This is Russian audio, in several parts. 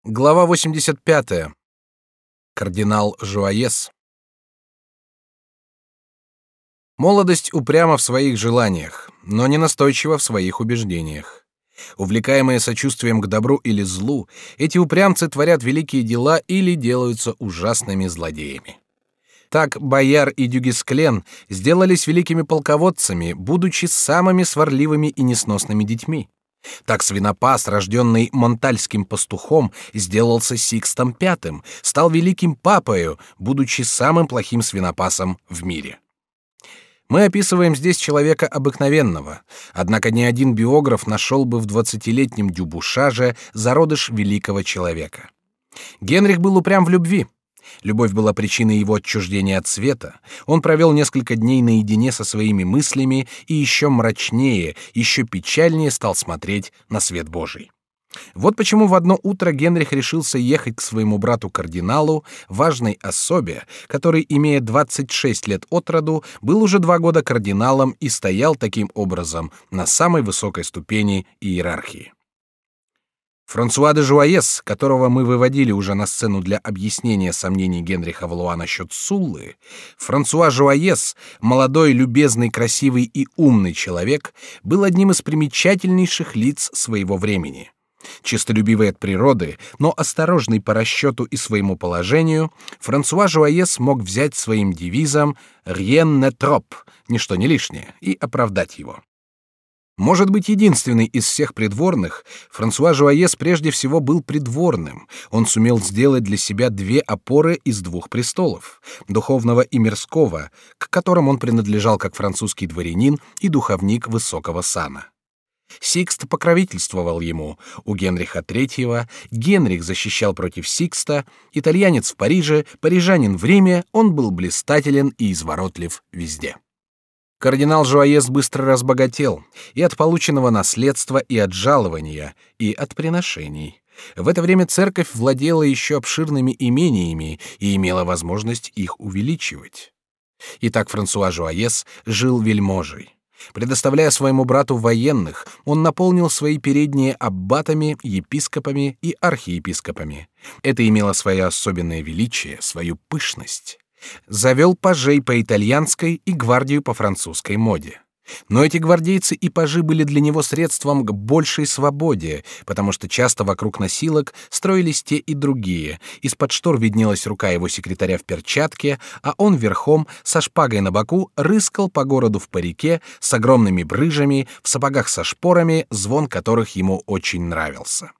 Глава 85. Кардинал Жуаес. Молодость упряма в своих желаниях, но не настойчива в своих убеждениях. Увлекаемые сочувствием к добру или злу, эти упрямцы творят великие дела или делаются ужасными злодеями. Так Бояр и Дюгесклен сделались великими полководцами, будучи самыми сварливыми и несносными детьми. Так свинопас, рожденный монтальским пастухом, сделался Сикстом V, стал великим папою, будучи самым плохим свинопасом в мире. Мы описываем здесь человека обыкновенного, однако ни один биограф нашел бы в 20-летнем Дюбушаже зародыш великого человека. Генрих был упрям в любви. Любовь была причиной его отчуждения от света. Он провел несколько дней наедине со своими мыслями и еще мрачнее, еще печальнее стал смотреть на свет Божий. Вот почему в одно утро Генрих решился ехать к своему брату-кардиналу, важной особе, который, имея 26 лет от роду, был уже 2 года кардиналом и стоял таким образом на самой высокой ступени иерархии. Франсуа де Жуаес, которого мы выводили уже на сцену для объяснения сомнений Генриха Валуа насчет Суллы, Франсуа Жуаес, молодой, любезный, красивый и умный человек, был одним из примечательнейших лиц своего времени. Честолюбивый от природы, но осторожный по расчету и своему положению, Франсуа Жуаес мог взять своим девизом «Rien n'est trop» — «Ничто не лишнее» и оправдать его. Может быть, единственный из всех придворных, Франсуа Жуаес прежде всего был придворным. Он сумел сделать для себя 2 опоры из 2 престолов — духовного и мирского, к которым он принадлежал как французский дворянин и духовник высокого сана. Сикст покровительствовал ему, у Генриха III Генрих защищал против Сикста, итальянец в Париже, парижанин в Риме, он был блистателен и изворотлив везде. Кардинал Жуаес быстро разбогател и от полученного наследства, и от жалования, и от приношений. В это время церковь владела еще обширными имениями и имела возможность их увеличивать. Итак, Франсуа Жуаес жил вельможей. Предоставляя своему брату военных, он наполнил свои передние аббатами, епископами и архиепископами. Это имело свое особенное величие, свою пышность. Завел пажей по итальянской и гвардию по французской моде. Но эти гвардейцы и пажи были для него средством к большей свободе, потому что часто вокруг носилок строились те и другие. Из-под штор виднелась рука его секретаря в перчатке, а он верхом, со шпагой на боку, рыскал по городу в парике, с огромными брыжами, в сапогах со шпорами, звон которых ему очень нравился.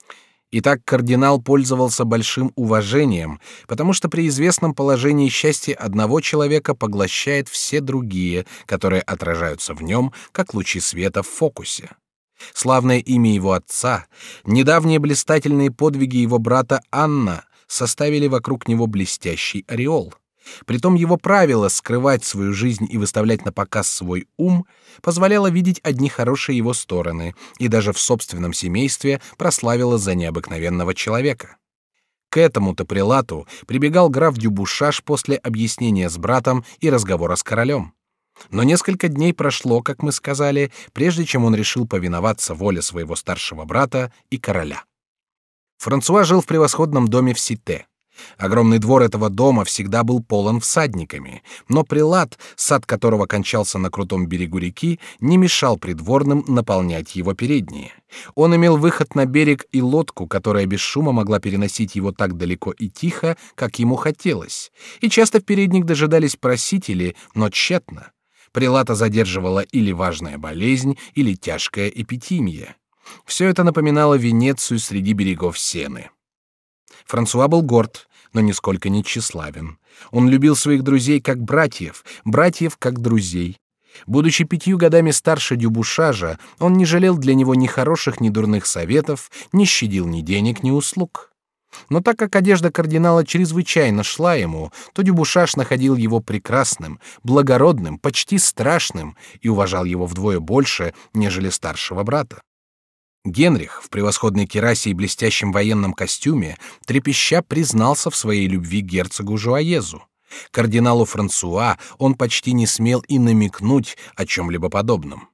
Итак, кардинал пользовался большим уважением, потому что при известном положении счастье одного человека поглощает все другие, которые отражаются в нем, как лучи света в фокусе. Славное имя его отца, недавние блистательные подвиги его брата Анна составили вокруг него блестящий ореол. Притом его правило скрывать свою жизнь и выставлять на показ свой ум позволяло видеть одни хорошие его стороны и даже в собственном семействе прославило за необыкновенного человека. К этому-то прелату прибегал граф Дюбушаж после объяснения с братом и разговора с королем. Но несколько дней прошло, как мы сказали, прежде чем он решил повиноваться воле своего старшего брата и короля. Франсуа жил в превосходном доме в Сите. Огромный двор этого дома всегда был полон всадниками, но прелат, сад которого кончался на крутом берегу реки, не мешал придворным наполнять его передние. Он имел выход на берег и лодку, которая без шума могла переносить его так далеко и тихо, как ему хотелось, и часто в передних дожидались просители, но тщетно. Прелата задерживала или важная болезнь, или тяжкая эпитимия. Все это напоминало Венецию среди берегов Сены. Франсуа был горд, но нисколько не тщеславен. Он любил своих друзей как братьев, братьев как друзей. Будучи 5 годами старше Дюбушажа, он не жалел для него ни хороших, ни дурных советов, не щадил ни денег, ни услуг. Но так как одежда кардинала чрезвычайно шла ему, то Дюбушаж находил его прекрасным, благородным, почти страшным и уважал его вдвое больше, нежели старшего брата. Генрих в превосходной кирасе и блестящем военном костюме трепеща признался в своей любви герцогу Жуаезу. Кардиналу Франсуа он почти не смел и намекнуть о чем-либо подобном.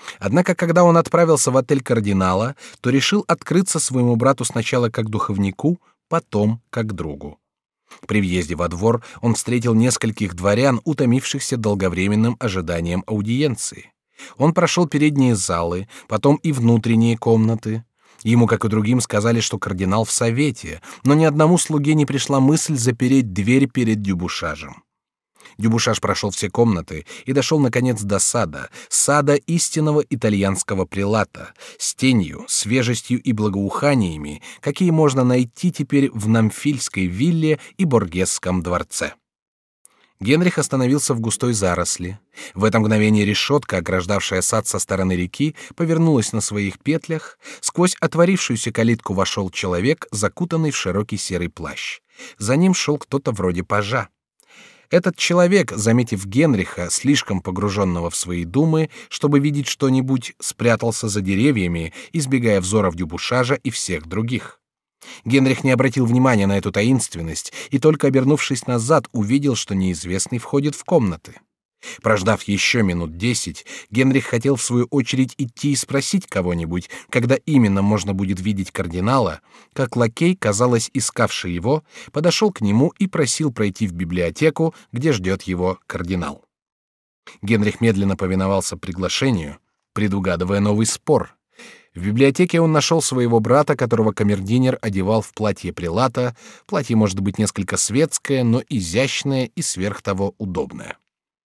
Однако, когда он отправился в отель кардинала, то решил открыться своему брату сначала как духовнику, потом как другу. При въезде во двор он встретил нескольких дворян, утомившихся долговременным ожиданием аудиенции. Он прошел передние залы, потом и внутренние комнаты. Ему, как и другим, сказали, что кардинал в совете, но ни одному слуге не пришла мысль запереть дверь перед Дюбушажем. Дюбушаж прошел все комнаты и дошел, наконец, до сада, сада истинного итальянского прелата, с тенью, свежестью и благоуханиями, какие можно найти теперь в Намфильской вилле и Боргесском дворце. Генрих остановился в густой заросли. В это мгновение решетка, ограждавшая сад со стороны реки, повернулась на своих петлях. Сквозь отворившуюся калитку вошел человек, закутанный в широкий серый плащ. За ним шел кто-то вроде пажа. Этот человек, заметив Генриха, слишком погруженного в свои думы, чтобы видеть что-нибудь, спрятался за деревьями, избегая взоров Дюбушажа и всех других. Генрих не обратил внимания на эту таинственность и только обернувшись назад увидел, что неизвестный входит в комнаты. Прождав еще минут 10, Генрих хотел в свою очередь идти и спросить кого-нибудь, когда именно можно будет видеть кардинала, как лакей, казалось, искавший его, подошел к нему и просил пройти в библиотеку, где ждет его кардинал. Генрих медленно повиновался приглашению, предугадывая новый спор. В библиотеке он нашел своего брата, которого камердинер одевал в платье прелата. Платье может быть несколько светское, но изящное и сверх того удобное.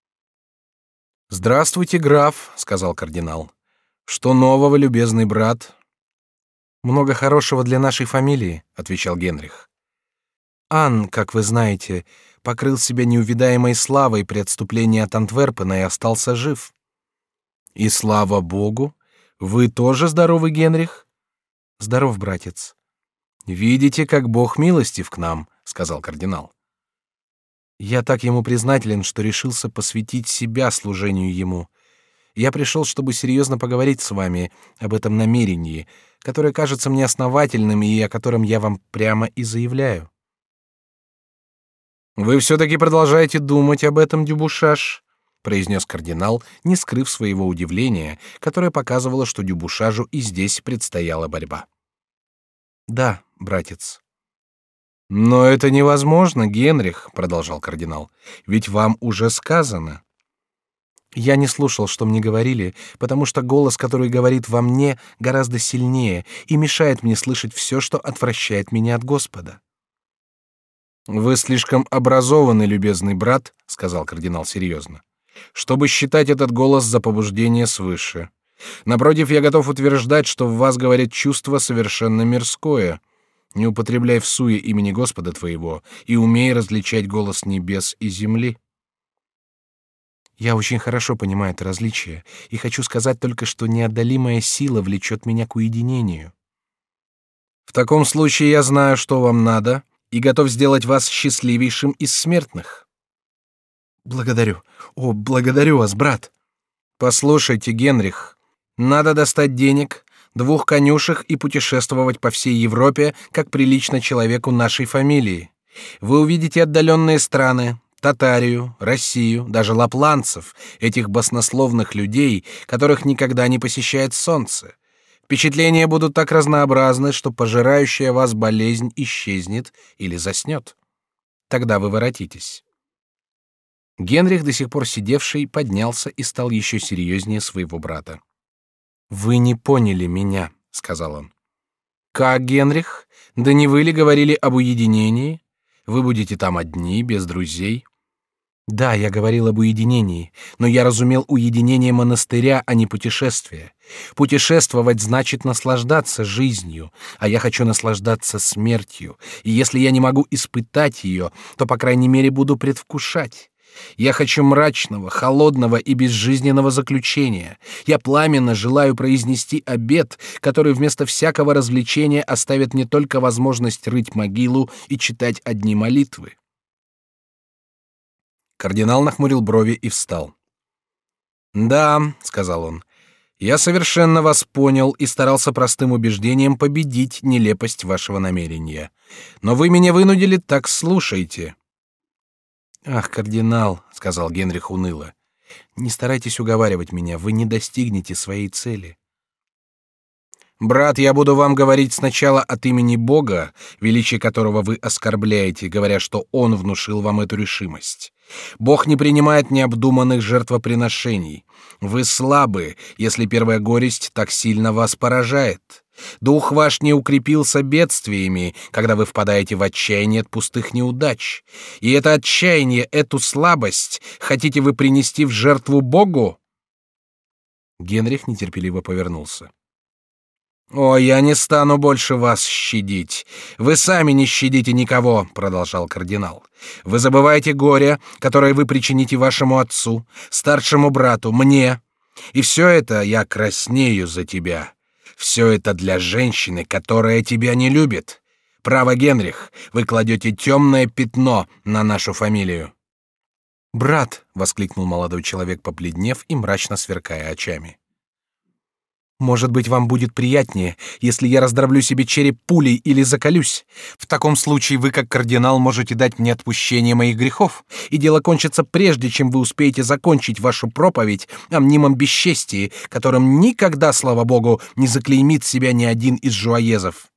«Здравствуйте, граф», — сказал кардинал. «Что нового, любезный брат?» «Много хорошего для нашей фамилии», — отвечал Генрих. «Ан, как вы знаете, покрыл себя неувидаемой славой при отступлении от Антверпена и остался жив». «И слава Богу! Вы тоже здоровы, Генрих?» «Здоров, братец». «Видите, как Бог милостив к нам», — сказал кардинал. «Я так ему признателен, что решился посвятить себя служению ему. Я пришел, чтобы серьезно поговорить с вами об этом намерении, которое кажется мне основательным и о котором я вам прямо и заявляю». «Вы все-таки продолжаете думать об этом, Дюбушаж?» — произнес кардинал, не скрыв своего удивления, которое показывало, что Дюбушажу и здесь предстояла борьба. «Да, братец». «Но это невозможно, Генрих», — продолжал кардинал, — «ведь вам уже сказано». «Я не слушал, что мне говорили, потому что голос, который говорит во мне, гораздо сильнее и мешает мне слышать все, что отвращает меня от Господа». «Вы слишком образованный, любезный брат», — сказал кардинал серьезно, «чтобы считать этот голос за побуждение свыше. Напротив, я готов утверждать, что в вас говорит чувство совершенно мирское. Не употребляй всуе имени Господа твоего и умей различать голос небес и земли». «Я очень хорошо понимаю это различие и хочу сказать только, что неодолимая сила влечет меня к уединению». «В таком случае я знаю, что вам надо, и готов сделать вас счастливейшим из смертных». «Благодарю. О, благодарю вас, брат». «Послушайте, Генрих, надо достать денег, 2 конюшек и путешествовать по всей Европе, как прилично человеку нашей фамилии. Вы увидите отдаленные страны, Татарию, Россию, даже лапландцев, этих баснословных людей, которых никогда не посещает солнце. Впечатления будут так разнообразны, что пожирающая вас болезнь исчезнет или заснет. Тогда вы воротитесь». Генрих, до сих пор сидевший, поднялся и стал еще серьезнее своего брата. «Вы не поняли меня», — сказал он. «Как, Генрих? Да не вы ли говорили об уединении? Вы будете там одни, без друзей?» «Да, я говорил об уединении, но я разумел уединение монастыря, а не путешествие. Путешествовать значит наслаждаться жизнью, а я хочу наслаждаться смертью, и если я не могу испытать ее, то, по крайней мере, буду предвкушать. Я хочу мрачного, холодного и безжизненного заключения. Я пламенно желаю произнести обет, который вместо всякого развлечения оставит мне только возможность рыть могилу и читать одни молитвы». Кардинал нахмурил брови и встал. «Да», — сказал он, — «я совершенно вас понял и старался простым убеждением победить нелепость вашего намерения. Но вы меня вынудили, так слушайте». «Ах, кардинал», — сказал Генрих уныло, Не старайтесь уговаривать меня, вы не достигнете своей цели. Брат, я буду вам говорить сначала от имени Бога, величие которого вы оскорбляете, говоря, что Он внушил вам эту решимость. Бог не принимает необдуманных жертвоприношений. Вы слабы, если первая горесть так сильно вас поражает. Дух ваш не укрепился бедствиями, когда вы впадаете в отчаяние от пустых неудач. И это отчаяние, эту слабость хотите вы принести в жертву Богу? Генрих нетерпеливо повернулся. «О, я не стану больше вас щадить. Вы сами не щадите никого», — продолжал кардинал. «Вы забываете горе, которое вы причините вашему отцу, старшему брату, мне. И все это я краснею за тебя. Все это для женщины, которая тебя не любит. Право, Генрих, вы кладете темное пятно на нашу фамилию». «Брат», — воскликнул молодой человек, побледнев и мрачно сверкая очами. «Может быть, вам будет приятнее, если я раздроблю себе череп пулей или заколюсь. В таком случае вы, как кардинал, можете дать мне отпущение моих грехов, и дело кончится прежде, чем вы успеете закончить вашу проповедь о мнимом бесчестии, которым никогда, слава богу, не заклеймит себя ни один из жуаезов».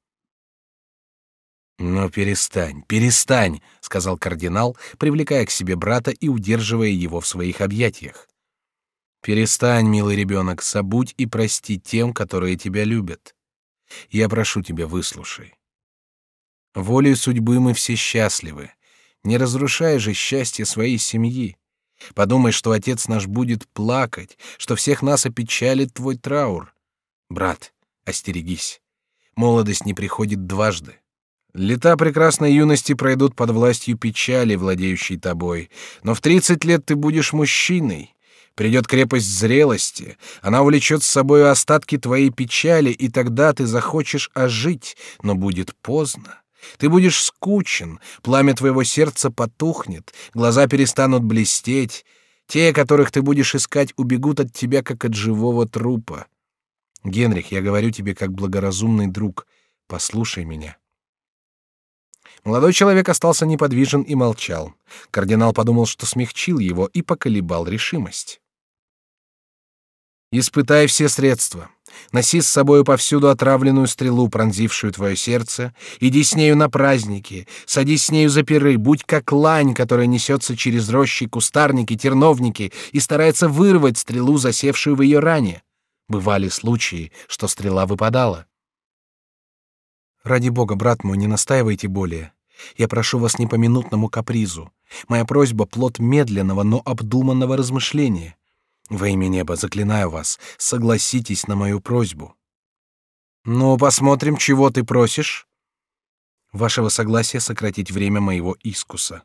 «Ну, перестань, перестань», — сказал кардинал, привлекая к себе брата и удерживая его в своих объятиях. «Перестань, милый ребенок, забудь и прости тем, которые тебя любят. Я прошу тебя, выслушай. Волею судьбы мы все счастливы. Не разрушай же счастье своей семьи. Подумай, что отец наш будет плакать, что всех нас опечалит твой траур. Брат, остерегись. Молодость не приходит дважды. Лета прекрасной юности пройдут под властью печали, владеющей тобой, но в 30 лет ты будешь мужчиной. Придет крепость зрелости, она увлечет с собой остатки твоей печали, и тогда ты захочешь ожить, но будет поздно. Ты будешь скучен, пламя твоего сердца потухнет, глаза перестанут блестеть. Те, которых ты будешь искать, убегут от тебя, как от живого трупа. Генрих, я говорю тебе как благоразумный друг, послушай меня». Молодой человек остался неподвижен и молчал. Кардинал подумал, что смягчил его, и поколебал решимость. «Испытай все средства. Носи с собою повсюду отравленную стрелу, пронзившую твое сердце. Иди с нею на праздники, садись с нею за пиры, будь как лань, которая несется через рощи, кустарники, терновники и старается вырвать стрелу, засевшую в ее ране. Бывали случаи, что стрела выпадала. Ради бога, брат мой, не настаивайте более. Я прошу вас не по минутному капризу. Моя просьба — плод медленного, но обдуманного размышления. Во имя неба, заклинаю вас, согласитесь на мою просьбу». «Ну, посмотрим, чего ты просишь». «Вашего согласия сократить время моего искуса».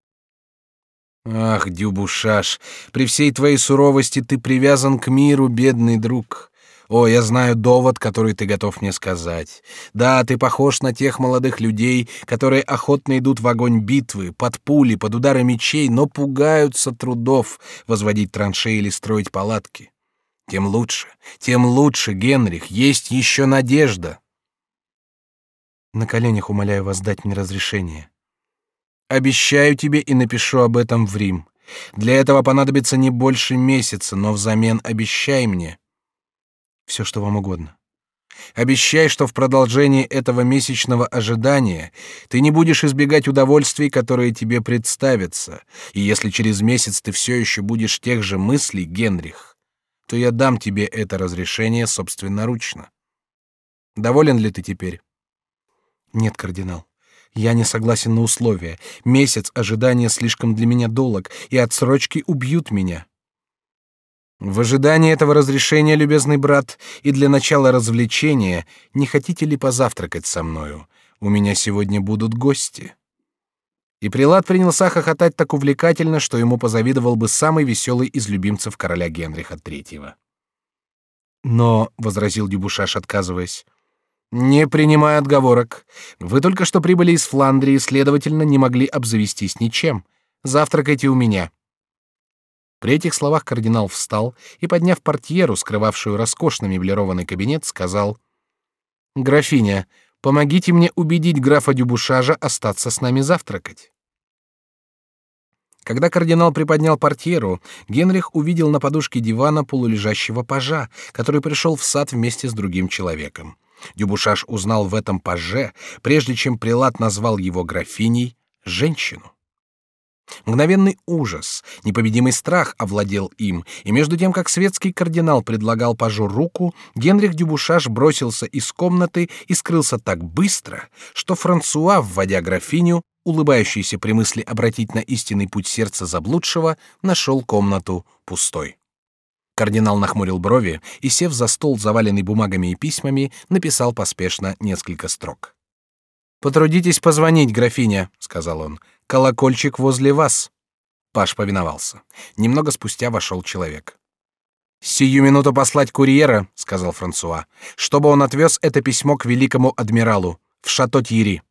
«Ах, Дюбушаш, при всей твоей суровости ты привязан к миру, бедный друг. О, я знаю довод, который ты готов мне сказать. Да, ты похож на тех молодых людей, которые охотно идут в огонь битвы, под пули, под удары мечей, но пугаются трудов возводить траншеи или строить палатки. Тем лучше, Генрих, есть еще надежда». «На коленях умоляю вас дать мне разрешение». «Обещаю тебе и напишу об этом в Рим. Для этого понадобится не больше месяца, но взамен обещай мне». «Все, что вам угодно». «Обещай, что в продолжении этого месячного ожидания ты не будешь избегать удовольствий, которые тебе представятся, и если через месяц ты все еще будешь тех же мыслей, Генрих, то я дам тебе это разрешение собственноручно. Доволен ли ты теперь?» «Нет, кардинал. Я не согласен на условия. Месяц ожидания слишком для меня долг, и отсрочки убьют меня». «В ожидании этого разрешения, любезный брат, и для начала развлечения, не хотите ли позавтракать со мною? У меня сегодня будут гости». И прелат принялся хохотать так увлекательно, что ему позавидовал бы самый веселый из любимцев короля Генриха III. «Но», — возразил Дюбушаш, отказываясь, — «не принимай отговорок. Вы только что прибыли из Фландрии, следовательно, не могли обзавестись ничем. Завтракайте у меня». При этих словах кардинал встал и, подняв портьеру, скрывавшую роскошно меблированный кабинет, сказал: «Графиня, помогите мне убедить графа Дюбушажа остаться с нами завтракать». Когда кардинал приподнял портьеру, Генрих увидел на подушке дивана полулежащего пажа, который пришел в сад вместе с другим человеком. Дюбушаш узнал в этом паже, прежде чем прелат назвал его графиней, женщину. Мгновенный ужас, непобедимый страх овладел им, и между тем, как светский кардинал предлагал пажу руку, Генрих Дюбушаш бросился из комнаты и скрылся так быстро, что Франсуа, вводя графиню, улыбающийся при мысли обратить на истинный путь сердца заблудшего, нашел комнату пустой. Кардинал нахмурил брови и, сев за стол, заваленный бумагами и письмами, написал поспешно несколько строк. «Потрудитесь позвонить, графиня», — сказал он. «Колокольчик возле вас». Паж повиновался. Немного спустя вошел человек. «Сию минуту послать курьера», — сказал Франсуа, «чтобы он отвез это письмо к великому адмиралу в Шато-Тьерри».